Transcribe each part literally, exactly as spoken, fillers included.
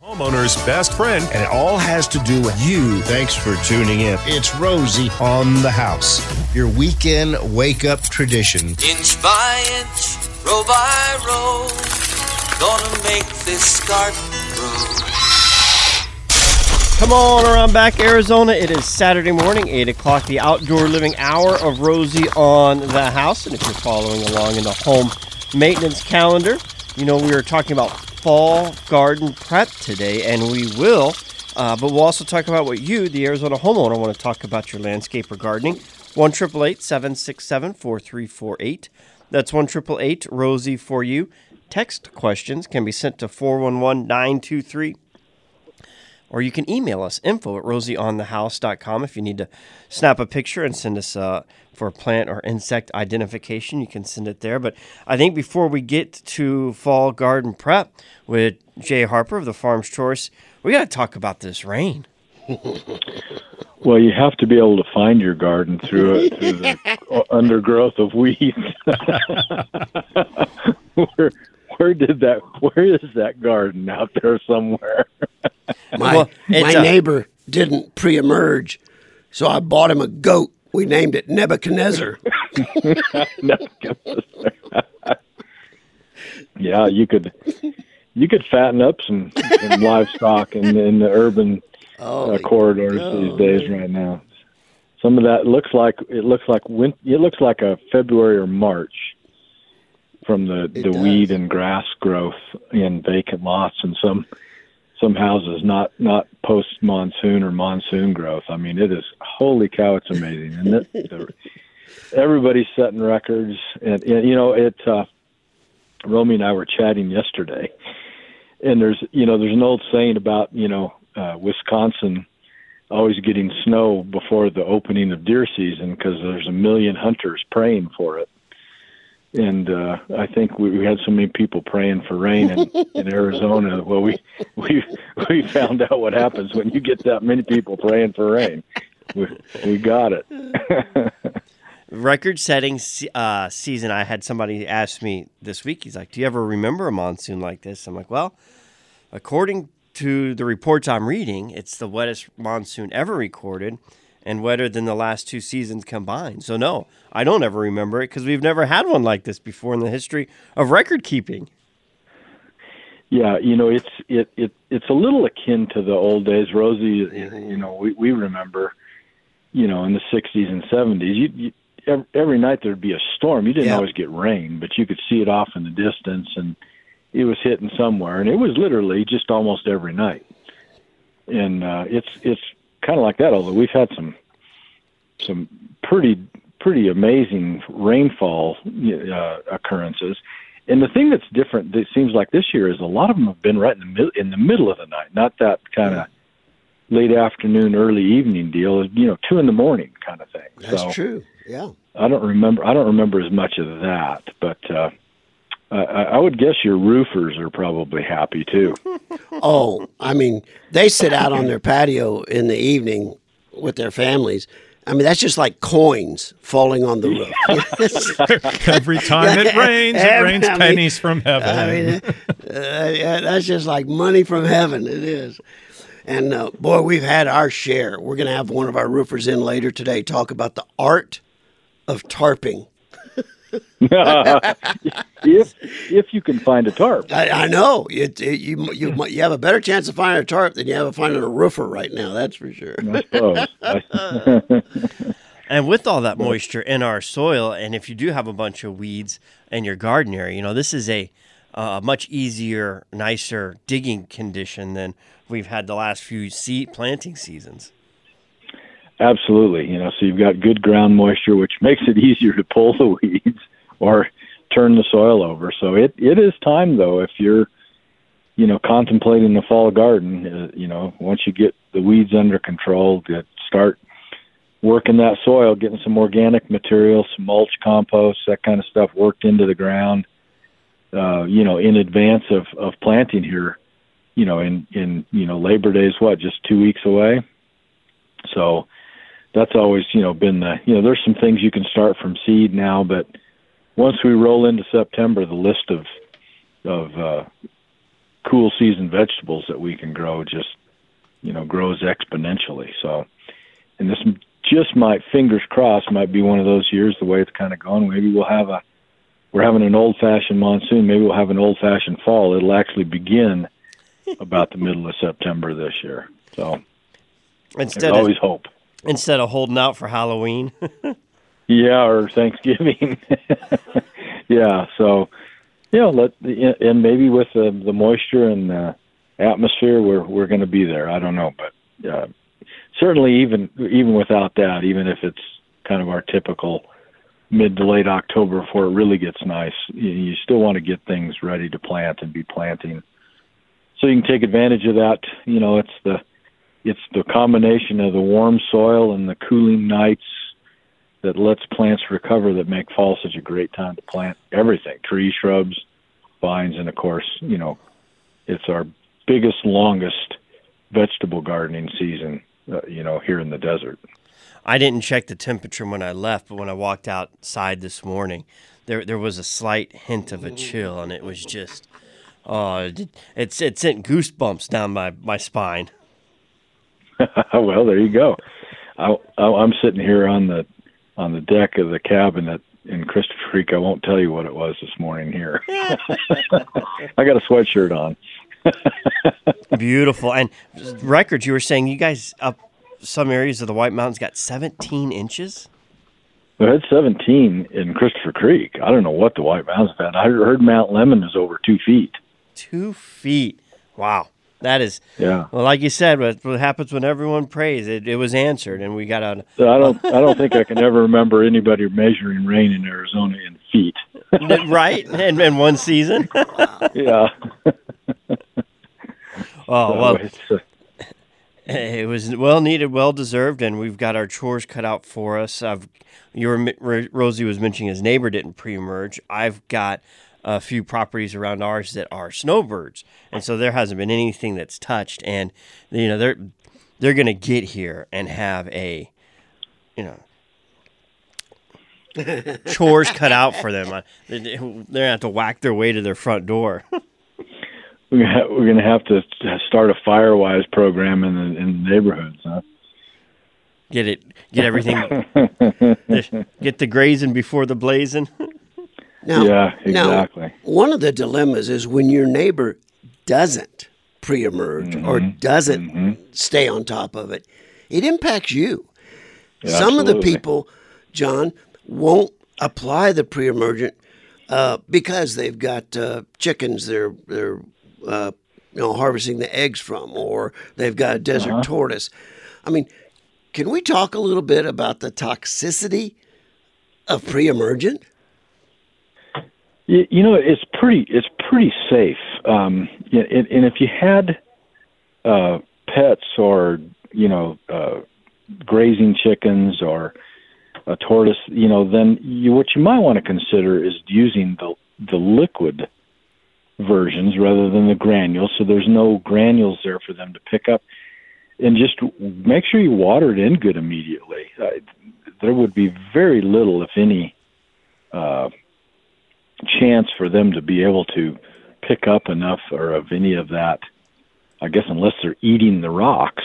Homeowner's best friend. And it all has to do with you. Thanks for tuning in. It's Rosie on the House, your weekend wake-up tradition. Inch by inch, row by row, gonna make this garden grow. Come on around back, Arizona. It is Saturday morning, eight o'clock, the outdoor living hour of Rosie on the House. And if you're following along in the home maintenance calendar, you know we are talking about fall garden prep today, and we will, uh, but we'll also talk about what you, the Arizona homeowner, want to talk about your landscape or gardening. one eight eight eight, seven six seven, four three four eight. That's one eight eight eight, Rosie for you. Text questions can be sent to four one one, nine two three. Or you can email us, info at rosie on the house dot com. If you need to snap a picture and send us uh, for plant or insect identification, you can send it there. But I think before we get to fall garden prep with Jay Harper of the Farm's Choice, we got to talk about this rain. Well, you have to be able to find your garden through, it, through the undergrowth of weeds. where, where did that? Where is that garden out there somewhere? My, well, my uh, neighbor didn't pre-emerge, so I bought him a goat. We named it Nebuchadnezzar. Yeah, you could you could fatten up some, some livestock in, in the urban uh, corridors God. these days right now. Some of that looks like it looks like win- it looks like a February or March from the, the weed and grass growth in vacant lots and some some houses not not post monsoon or monsoon growth. I mean, it is holy cow, it's amazing, and it, the, everybody's setting records. And, and you know, it. Uh, Romy and I were chatting yesterday, and there's you know there's an old saying about you know uh, Wisconsin always getting snow before the opening of deer season because there's a million hunters praying for it. And uh, I think we, we had so many people praying for rain in, in Arizona. Well, we we we found out what happens when you get that many people praying for rain. We, we got it. Record-setting uh, season. I had somebody ask me this week. He's like, "Do you ever remember a monsoon like this?" I'm like, "Well, according to the reports I'm reading, it's the wettest monsoon ever recorded, and wetter than the last two seasons combined. So no, I don't ever remember it because we've never had one like this before in the history of record keeping." Yeah, you know, it's it, it it's a little akin to the old days, Rosie. You know, we we remember, you know, in the sixties and seventies, you, you every, every night there'd be a storm. You didn't Yeah. always get rain, but you could see it off in the distance, and it was hitting somewhere, and it was literally just almost every night. And uh, it's it's kind of like that. Although we've had some some pretty pretty amazing rainfall uh, occurrences. And the thing that's different, that seems like this year, is a lot of them have been right in the middle in the middle of the night, not that kind of late afternoon, early evening deal. You know, two in the morning kind of thing. That's so true. Yeah. I don't remember. I don't remember as much of that, but uh, I, I would guess your roofers are probably happy too. Oh, I mean, they sit out on their patio in the evening with their families. I mean, that's just like coins falling on the roof. Every time Yeah, it rains, it every- rains I mean- pennies from heaven. I mean, uh, yeah, that's just like money from heaven. It is. And uh, boy, we've had our share. We're going to have one of our roofers in later today talk about the art of tarping. if if you can find a tarp. I, I know it, it, you you you have a better chance of finding a tarp than you have of finding a roofer right now. That's for sure. I suppose. And with all that moisture in our soil, and if you do have a bunch of weeds in your garden area, you know, this is a uh, much easier, nicer digging condition than we've had the last few seed planting seasons. Absolutely. You know, so you've got good ground moisture, which makes it easier to pull the weeds or turn the soil over. So it, it is time, though, if you're, you know, contemplating the fall garden, uh, you know, once you get the weeds under control, to start working that soil, getting some organic material, some mulch, compost, that kind of stuff worked into the ground, uh, you know, in advance of, of planting here, you know, in, in, you know, Labor Day is what, just two weeks away? So that's always, you know, been the, you know, there's some things you can start from seed now, but once we roll into September, the list of, of, uh, cool season vegetables that we can grow just, you know, grows exponentially. So, and this just might, fingers crossed, might be one of those years, the way it's kind of going. Maybe we'll have a, we're having an old-fashioned monsoon. Maybe we'll have an old-fashioned fall. It'll actually begin about the middle of September this year. So, instead there's always of, hope. Instead of holding out for Halloween. Yeah, or Thanksgiving. Yeah, so, you know, let, and maybe with the, the moisture and the atmosphere, we're we're going to be there. I don't know, but uh, certainly even even without that, even if it's kind of our typical mid to late October before it really gets nice, you, you still want to get things ready to plant and be planting, so you can take advantage of that. You know, it's the it's the combination of the warm soil and the cooling nights that lets plants recover that make fall such a great time to plant everything, trees, shrubs, vines, and of course, you know, it's our biggest, longest vegetable gardening season, uh, you know, here in the desert. I didn't check the temperature when I left, but when I walked outside this morning, there there was a slight hint of a chill, and it was just, oh, it, it, it sent goosebumps down my, my spine. Well, there you go. I, I, I'm sitting here on the on the deck of the cabin at, in Christopher Creek. I won't tell you what it was this morning here. I got a sweatshirt on. Beautiful. And records, you were saying you guys up some areas of the White Mountains got seventeen inches? We had seventeen in Christopher Creek. I don't know what the White Mountains had. I heard Mount Lemmon is over two feet. Two feet. Wow. That is, yeah. Well, like you said, what, what happens when everyone prays? It, it was answered, and we got a. So I don't. I don't think I can ever remember anybody measuring rain in Arizona in feet. Right, in, in one season. Yeah. Oh so well, uh, it was well needed, well deserved, and we've got our chores cut out for us. I've, your Rosie was mentioning his neighbor didn't pre-emerge. I've got a few properties around ours that are snowbirds, and so there hasn't been anything that's touched. And you know they're they're going to get here and have a you know chores cut out for them. They're going to have to whack their way to their front door. We're going to have to start a Firewise program in the, in the neighborhoods, huh? Get it, get everything, get the grazing before the blazing. Now, yeah, exactly. Now, one of the dilemmas is when your neighbor doesn't pre-emerge mm-hmm. or doesn't mm-hmm. stay on top of it, it impacts you. Yeah, Some absolutely. of the people, John, won't apply the pre-emergent uh, because they've got uh, chickens they're they're uh, you know harvesting the eggs from, or they've got a desert uh-huh. tortoise. I mean, can we talk a little bit about the toxicity of pre-emergent? You, you know, it's pretty it's pretty safe. Um, and, and if you had uh, pets or you know uh, grazing chickens or a tortoise, you know, then you, what you might want to consider is using the the liquid versions rather than the granules, so there's no granules there for them to pick up. And just make sure you water it in good immediately. Uh, there would be very little, if any, uh, chance for them to be able to pick up enough or of any of that, I guess, unless they're eating the rocks.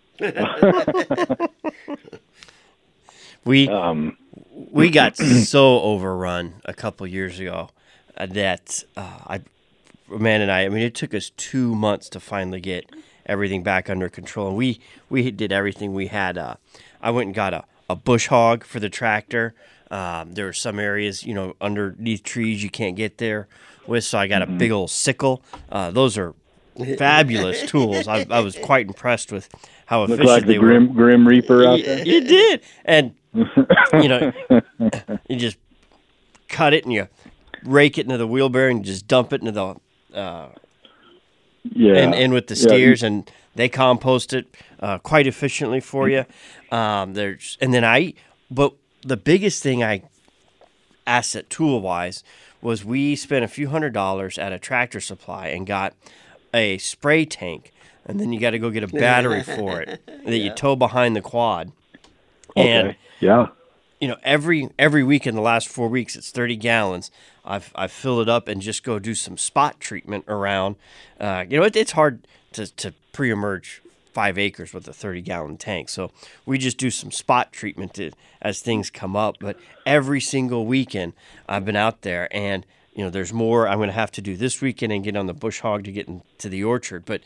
we um, we got so overrun a couple years ago uh, that uh, I, man and I, I mean, it took us two months to finally get everything back under control. And we, we did everything. We had, uh, I went and got a, a bush hog for the tractor. Um, there were some areas, you know, underneath trees you can't get there with. So I got a big old sickle. Uh, those are fabulous tools. I, I was quite impressed with how efficient Looked like they the Grim, were. Grim Reaper out there. You did. And, you know, you just cut it and you rake it into the wheelbarrow and just dump it into the, uh, yeah, and, and with the steers, yeah. and they compost it uh, quite efficiently for you. Um, there's and then I, but the biggest thing I, asset tool wise, was we spent a few hundred dollars at a Tractor Supply and got a spray tank, and then you got to go get a battery for it that yeah. you tow behind the quad. Okay. And yeah, you know, every every week in the last four weeks, it's thirty gallons. I've I've filled it up and just go do some spot treatment around. Uh, you know, it, it's hard to to pre-emerge five acres with a thirty gallon tank, so we just do some spot treatment to, as things come up. But every single weekend, I've been out there, and you know, there's more I'm going to have to do this weekend and get on the bush hog to get into the orchard. But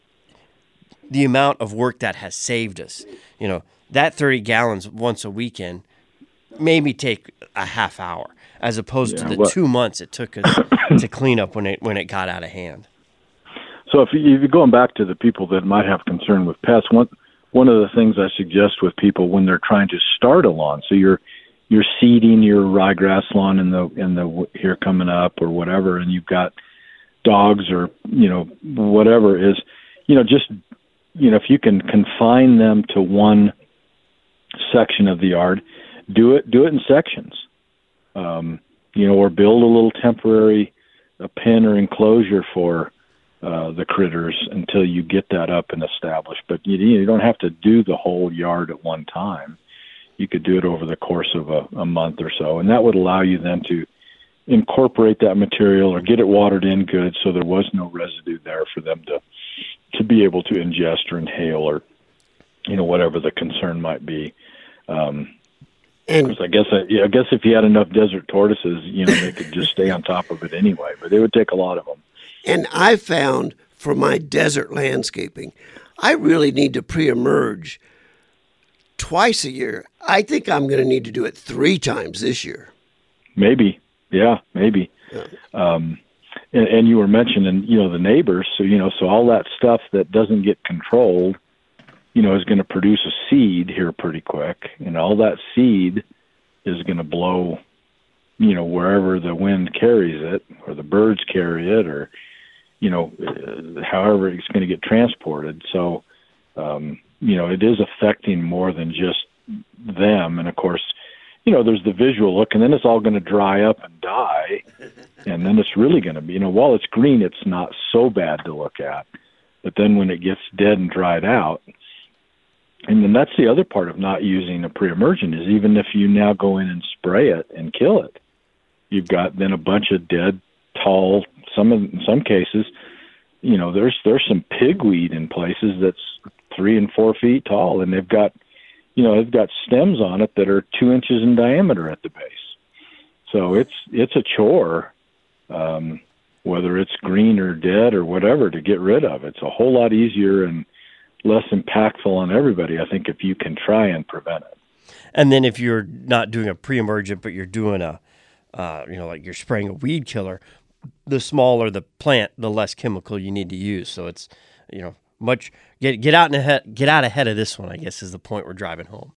the amount of work that has saved us, you know, that thirty gallons once a weekend maybe take a half hour, as opposed Yeah, to the well- two months it took us to clean up when it when it got out of hand. So if, you, if you're going back to the people that might have concern with pests, one one of the things I suggest with people when they're trying to start a lawn, so you're you're seeding your ryegrass lawn in the in the here coming up or whatever, and you've got dogs or you know whatever is, you know just you know if you can confine them to one section of the yard, do it do it in sections, um, you know, or build a little temporary a pen or enclosure for uh, the critters until you get that up and established. But you, you don't have to do the whole yard at one time. You could do it over the course of a, a month or so, and that would allow you then to incorporate that material or get it watered in good so there was no residue there for them to to be able to ingest or inhale or, you know, whatever the concern might be. Um, And 'cause I guess I, yeah, I guess if you had enough desert tortoises, you know, they could just stay on top of it anyway. But it would take a lot of them. And I found for my desert landscaping, I really need to pre-emerge twice a year. I think I'm going to need to do it three times this year. Maybe, yeah, maybe. Yeah. Um, and, and you were mentioning, you know, the neighbors. So you know, so all that stuff that doesn't get controlled, you know, is going to produce a seed here pretty quick, and all that seed is going to blow, you know, wherever the wind carries it, or the birds carry it, or, you know, uh, however it's going to get transported. So, um, you know, it is affecting more than just them. And of course, you know, there's the visual look, and then it's all going to dry up and die, and then it's really going to be, you know, while it's green, it's not so bad to look at, but then when it gets dead and dried out. And then that's the other part of not using a pre-emergent is even if you now go in and spray it and kill it, you've got then a bunch of dead, tall, some of, in some cases, you know, there's there's some pigweed in places that's three and four feet tall, and they've got, you know, they've got stems on it that are two inches in diameter at the base. So it's it's a chore, um, whether it's green or dead or whatever, to get rid of. It's a whole lot easier and less impactful on everybody, I think, if you can try and prevent it. And then if you're not doing a pre-emergent, but you're doing a, uh, you know, like you're spraying a weed killer, the smaller the plant, the less chemical you need to use. So it's, you know, much get get out and ahead, get out ahead of this one, I guess, is the point we're driving home.